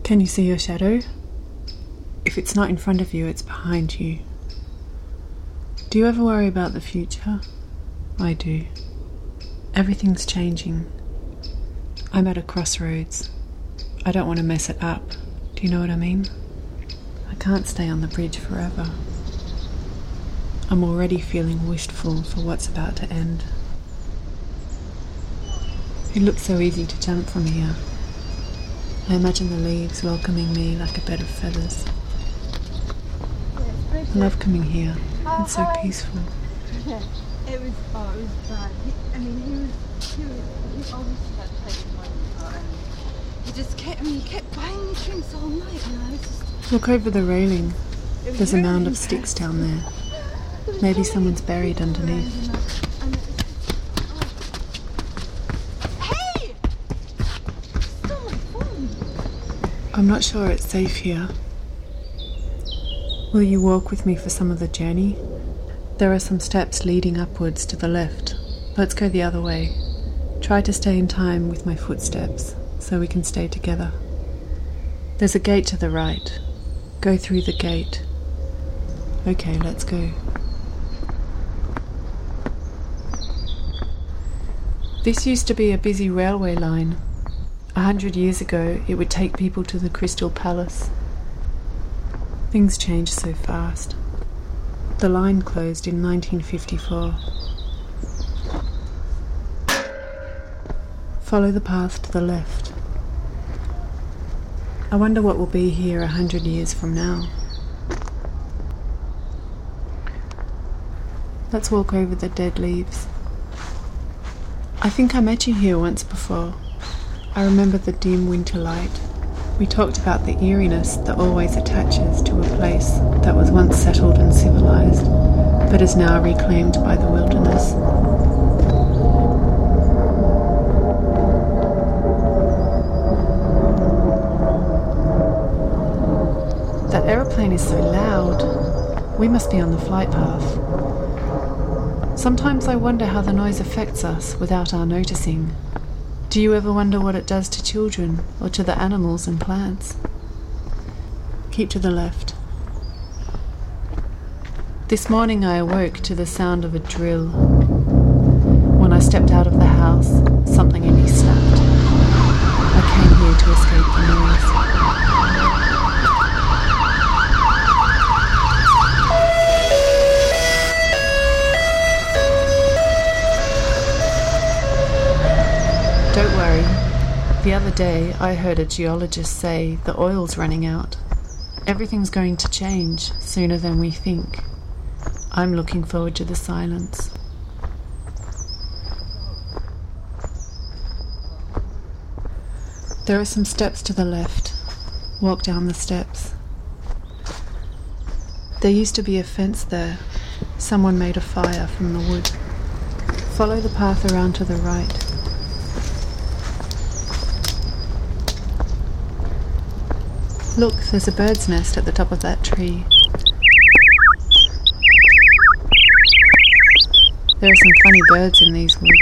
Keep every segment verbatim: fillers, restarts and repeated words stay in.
Can you see your shadow? If it's not in front of you, it's behind you. Do you ever worry about the future? I do. Everything's changing. I'm at a crossroads. I don't want to mess it up. Do you know what I mean? I can't stay on the bridge forever. I'm already feeling wistful for what's about to end. It looks so easy to jump from here. I imagine the leaves welcoming me like a bed of feathers. I love coming here. It's so peaceful. It was, oh, it was bad. He, I mean, he was, he was, he obviously had taken my car and he just kept, I mean, he kept banging drinks all night, and I was just... Look over the railing. There's a mound of sticks down there. Maybe someone's buried underneath. Hey! Stole my phone! I'm not sure it's safe here. Will you walk with me for some of the journey? There are some steps leading upwards to the left. Let's go the other way. Try to stay in time with my footsteps so we can stay together. There's a gate to the right. Go through the gate. Okay, let's go. This used to be a busy railway line. A hundred years ago, it would take people to the Crystal Palace. Things changed so fast. The line closed in nineteen fifty-four. Follow the path to the left. I wonder what will be here a hundred years from now. Let's walk over the dead leaves. I think I met you here once before. I remember the dim winter light. We talked about the eeriness that always attaches to a place that was once settled and civilized, but is now reclaimed by the wilderness. That aeroplane is so loud. We must be on the flight path. Sometimes I wonder how the noise affects us without our noticing. Do you ever wonder what it does to children or to the animals and plants? Keep to the left. This morning I awoke to the sound of a drill. When I stepped out of the house, something in me snapped. I came here to escape the noise. Don't worry. The other day I heard a geologist say the oil's running out. Everything's going to change sooner than we think. I'm looking forward to the silence. There are some steps to the left. Walk down the steps. There used to be a fence there. Someone made a fire from the wood. Follow the path around to the right. Look, there's a bird's nest at the top of that tree. There are some funny birds in these woods.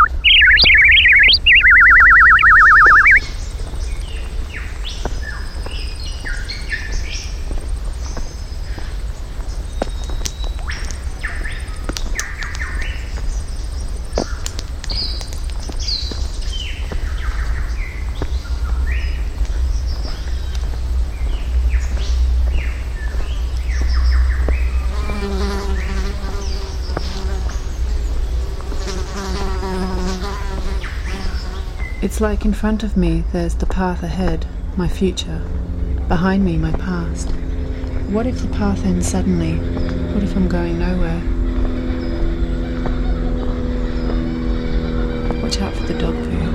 It's like in front of me there's the path ahead, my future. Behind me, my past. What if the path ends suddenly? What if I'm going nowhere? Watch out for the dog poo.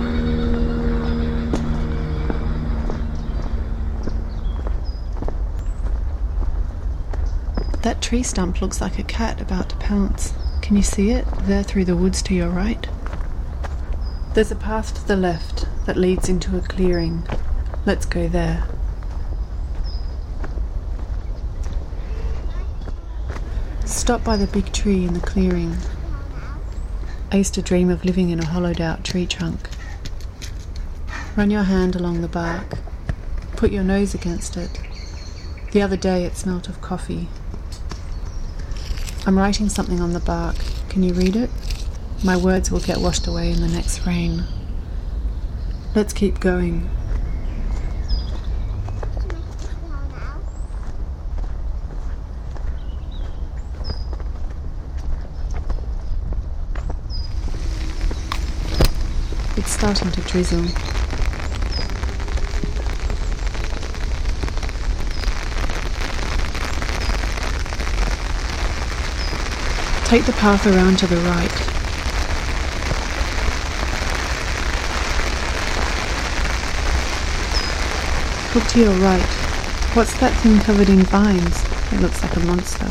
That tree stump looks like a cat about to pounce. Can you see it, there through the woods to your right? There's a path to the left that leads into a clearing. Let's go there. Stop by the big tree in the clearing. I used to dream of living in a hollowed out tree trunk. Run your hand along the bark. put your nose against it. The other day it smelt of coffee. I'm writing something on the bark. Can you read it? My words will get washed away in the next rain. Let's keep going. It's starting to drizzle. Take the path around to the right. Look to your right. What's that thing covered in vines? It looks like a monster.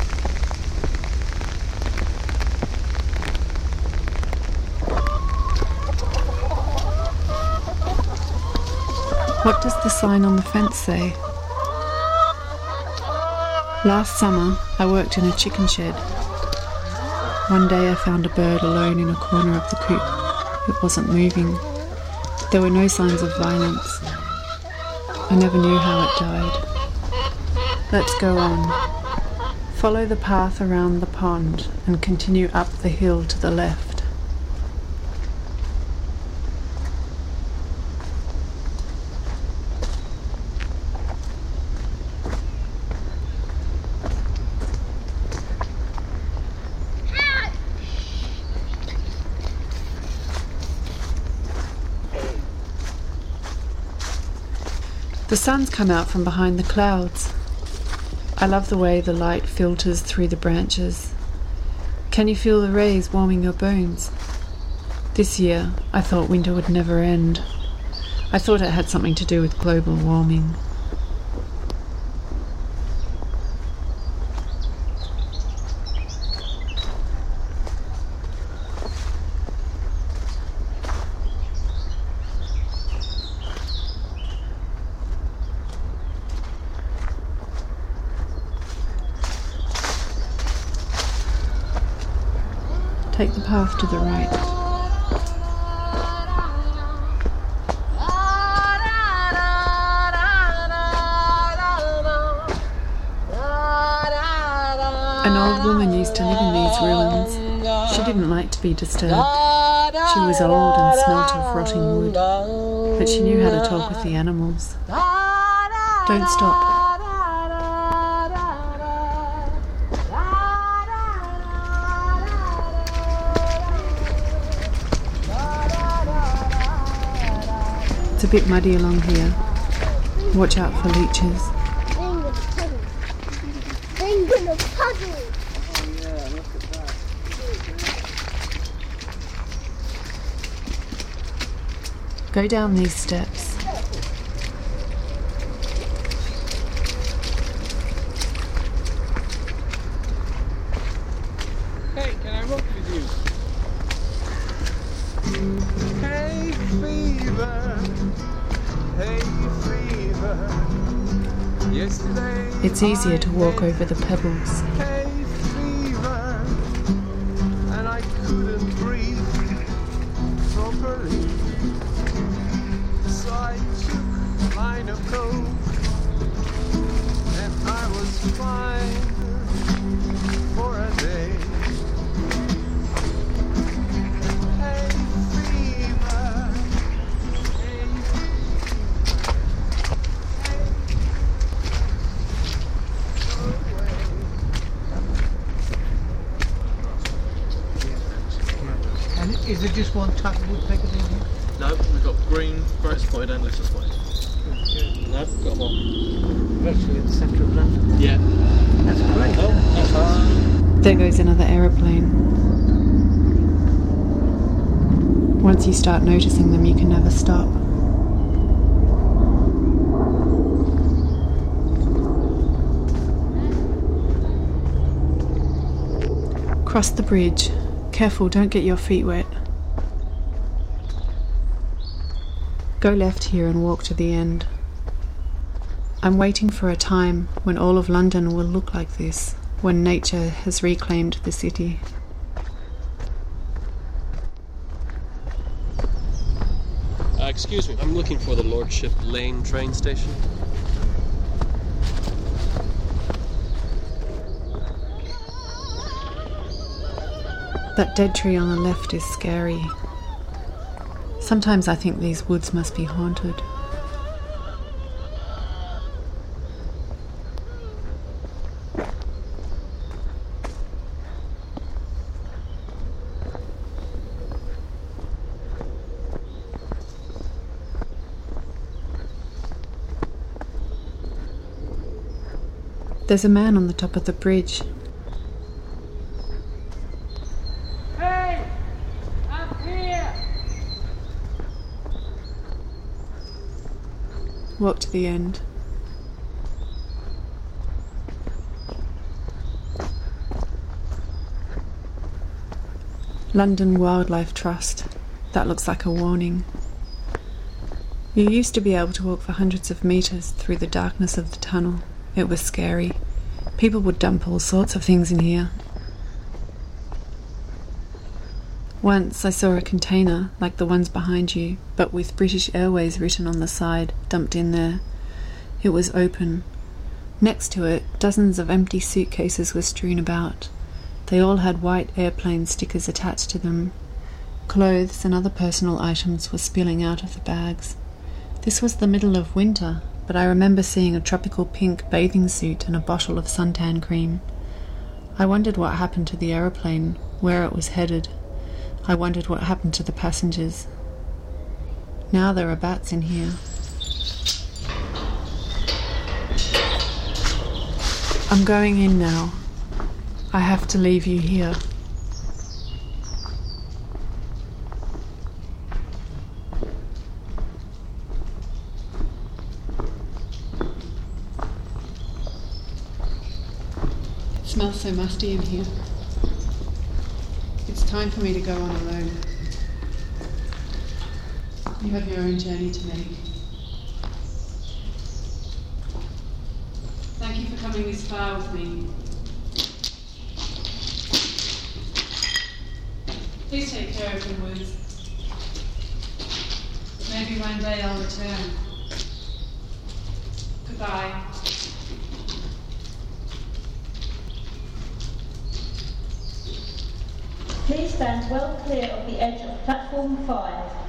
What does the sign on the fence say? Last summer, I worked in a chicken shed. One day I found a bird alone in a corner of the coop. It wasn't moving. There were no signs of violence. I never knew how it died. Let's go on. Follow the path around the pond and continue up the hill to the left. The sun's come out from behind the clouds. I love the way the light filters through the branches. Can you feel the rays warming your bones? This year, I thought winter would never end. I thought it had something to do with global warming. Take the path to the right. An old woman used to live in these ruins. She didn't like to be disturbed. She was old and smelt of rotting wood, but she knew how to talk with the animals. Don't stop. It's a bit muddy along here. Watch out for leeches. I'm gonna puddle. Oh yeah, look at that. Go down these steps. Hey, can I rock with you? Hey fever, hey fever. Yesterday It's easier to walk over the pebbles. Hey fever, and I couldn't breathe properly. So I took a line of coke, and I was fine for a day. Hey fever, hey And is there just one type of woodpecker in here? No, we've got green, bright spotted and lister spotted. No, got them all. Virtually in the centre of London. Yeah. That's great. Oh, that's nice. There goes another aeroplane. Once you start noticing them, you can never stop. Cross the bridge. Careful, don't get your feet wet. Go left here and walk to the end. I'm waiting for a time when all of London will look like this, when nature has reclaimed the city. Uh, excuse me, I'm looking for the Lordship Lane train station. That dead tree on the left is scary. Sometimes I think these woods must be haunted. There's a man on the top of the bridge. Hey! Up here! Walk to the end. London Wildlife Trust. That looks like a warning. You used to be able to walk for hundreds of metres through the darkness of the tunnel. It was scary. People would dump all sorts of things in here. Once I saw a container, like the ones behind you, but with British Airways written on the side, dumped in there. It was open. Next to it, dozens of empty suitcases were strewn about. They all had white airplane stickers attached to them. Clothes and other personal items were spilling out of the bags. This was the middle of winter, but I remember seeing a tropical pink bathing suit and a bottle of suntan cream. I wondered what happened to the aeroplane, where it was headed. I wondered what happened to the passengers. Now there are bats in here. I'm going in now. I have to leave you here. It smells so musty in here. It's time for me to go on alone. You have your own journey to make. Thank you for coming this far with me. Please take care of the woods. Maybe one day I'll return. Goodbye. Please stand well clear of the edge of platform five.